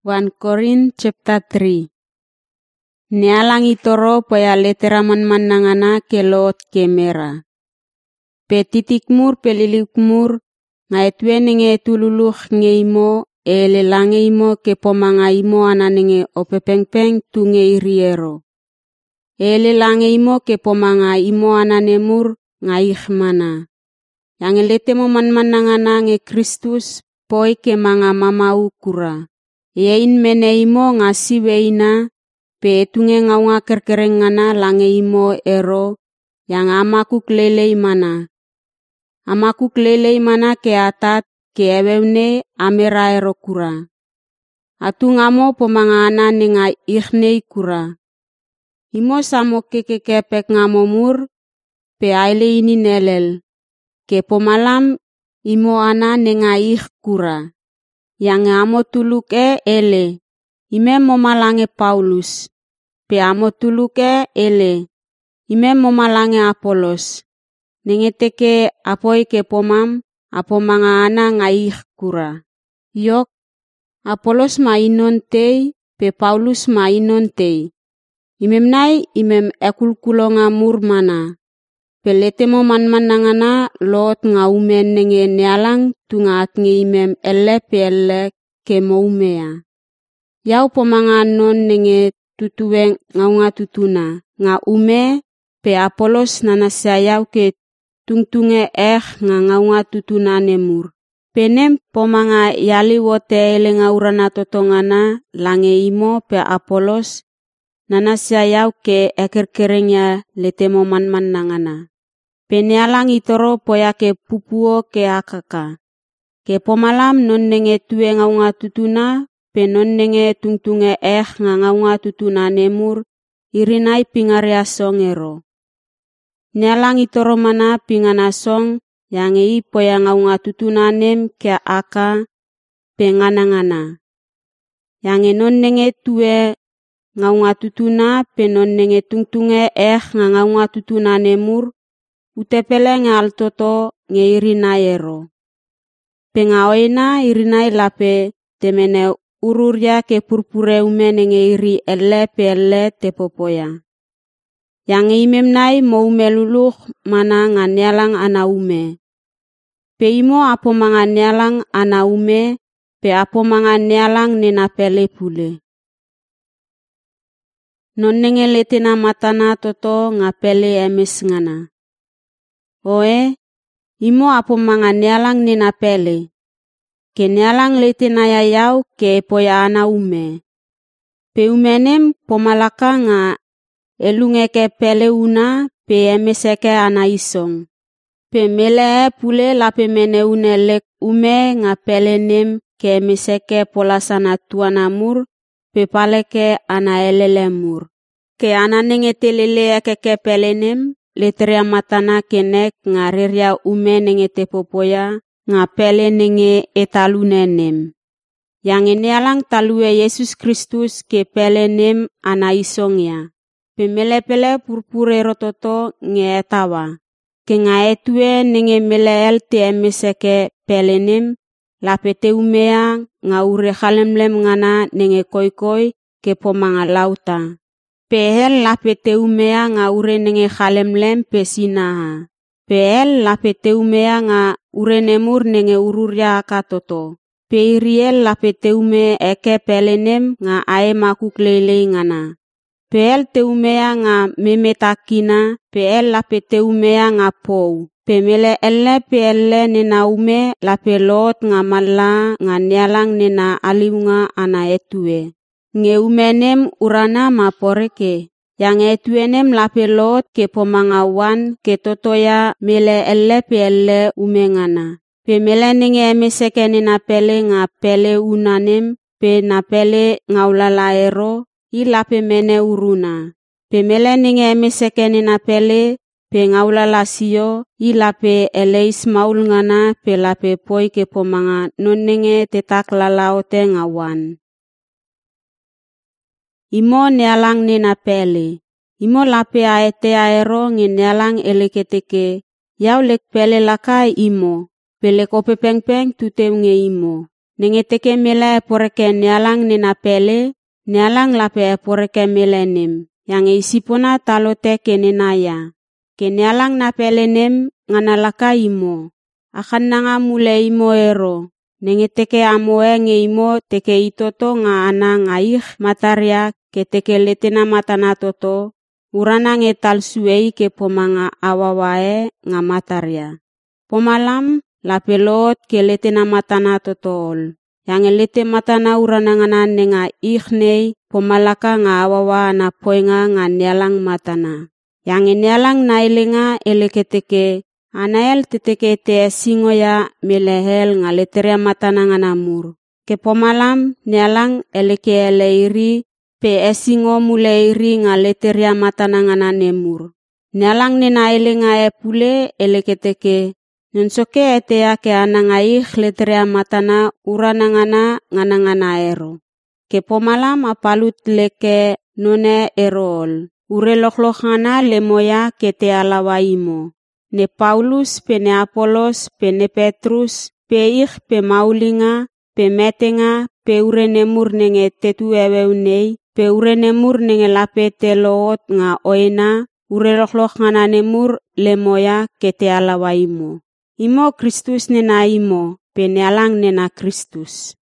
1 Korin chapter 3. Nialang itoro paya leteraman nangana ke lot ke mera. Pe titikmur pelilikmur ngaitwe nenge tululuh ngeimo elelange imo ke pomanga imo ananenge opepengpeng tunge iriero. Elelange imo ke pomanga imo ananemur ngaih mana. Yang letemo nangana nge Kristus poi ke manga mamau kura. Yein mene imo ngasiwe ina pe tunge ngaunga kerkereng ngana lange imo ero yang amaku klelei mana. Amaku klelei mana ke atat ke ewewne amera ero kura. Atu ngamo pomangana nenga ikhnei kura. Imo samo kekepek ngamo mur pe aile ini nelel. Ke pomalam imo ana nenga ikh kura. Yang amo tuluk ele. Ime momalange Paulus. Pe amo tuluk ele. Ime momalange Apolos. Nengeteke apoi ke pomam, apomanga ana ngaih kura. Yok, Apolos mainon tei, pe Paulus mainon tei. Imemnai imem ekulkulonga mur mana. Peletemo nangana lot ngaumen nenge nialang tunga atnge imem ele pe ele ke moumea. Yau pomanga non nenge tutuweng ngaunga tutuna. Nga ume pe Apolos nanasya yau ke tungtunge nga ngaunga tutuna nemur. Penem pomanga yali wote ele ngaurana totongana lange imo pe Apolos nanasya yau ke ekerkerengya letemo nangana. Penialang itoro poya ke pupuo ke akaka. Ke pomalam non nenge tue ngaunga tutuna pe non nenge tungtunge nga ngaunga tutuna nemur irinai pingaria songero. Nialang itoro mana pinganasong yang poya ngaunga tutuna nem ke aka pe ngana. Yang non nenge tue ngaunga tutuna pe non nenge tungtunge nga ngaunga tutuna nemur utepele nge altoto nge irinai ero. Pengaoina irinai lape temene ururya ke purpure ume nge iri ele pe ele te popoya. Yang imemnai mo ume luluh mana nganialang ana ume. Pe imo apo manganialang ana ume pe apo manganialang nena pele pule. Non nenge letena matana toto ngapele emes ngana. Oe, imo apo manganialang nena pele. Ke nialang letena yayau ke poya ana ume. Pe umenem pomalaka nga elungeke pele una pe emeseke ana isong. Pe mele pule lape mene unelek ume nga pele nem ke emeseke polasana tuanamur pe paleke ana elelemur. Ke ana nenge telele ke pele nem letria matana kenek nga reria ume nenge te popoya nga pele nenge etalunenem. Yang enialang talue Yesus Kristus ke pele nem ana isongya. Pemele pele purpure rototo nge etawa. Ke nga etue nenge mele el te emeseke pele nem lapete umea nga ure khalemlem ngana nenge koikoi ke pomanga lauta. Pehel lapete umea nga ure nenge khalemlem pe sinaha. Pehel lapete umea nga ure nemur nenge ururya akatoto. Peiriel lapete ume eke pelenem nga aemaku klelei ngana. Pehel te umea nga memetakina, pehel lapete umea nga pou. Pemele ele pe ele nena ume lape lot nga mala nga nialang nena aliunga ana etue. Nge umenem urana maporeke. Yang etuenem lape lot ke pomangawan ke totoya mele ele pe ele umengana. Pe mele nenge emeseke nena pele nga pele unanem pe na pele ngaulala ero ilape mene uruna. Pe mele nenge emeseke nena pele pe ngaulala sio ilape ele ismaul ngana pe lape poi ke pomanga non nenge tetak lalaote ngawan. Imo nialang nena pele. Imo lape aete aero nge nialang eleketeke. Yau lek pele lakai imo. Pele kopepengpeng tuteu nge imo. Nengeteke mela poreke nialang nena pele, nialang lape poreke melenem. Yang isipona talote kenenaya. Ke nialang na pelenem nganalaka imo. Akan nanga mule imo ero. Nengeteke amoe nge imo teke itoto nga ana ngaih mataria ke teke letena matana toto. Urana nge talsuei ke pomanga awawae nga mataria. Pomalam la pelot ke letena matana totol. Yang lete matana urana ngana nenga ikhnei pomalaka nga awawa na poinga nga nialang matana. Yang nialang na ilenga eleketeke anael teteke te singoya melehel nga leteria matana nga namur. Ke pomalam nialang eleke eleiri pe esingo muleiri nga leteria matana nga nanemur. Nialang nena elenga pule eleketeke nunsoke etea ke anangai leteria matana urana ngana ero. Ke pomalam apalut leke none erol. Ure lokhlok ngana lemoya ke te alawa imo. Ne Paulus pe ne Apolos pe ne Petrus pe pe maulinga pe metenga pe ure nemur nenge tetu eweunei pe ure nemur nenge lape te loot nga oina ure lokhlok ngana nemur lemoya ke te alawa imo. Imo Kristus nena imo pe nialang nena Kristus.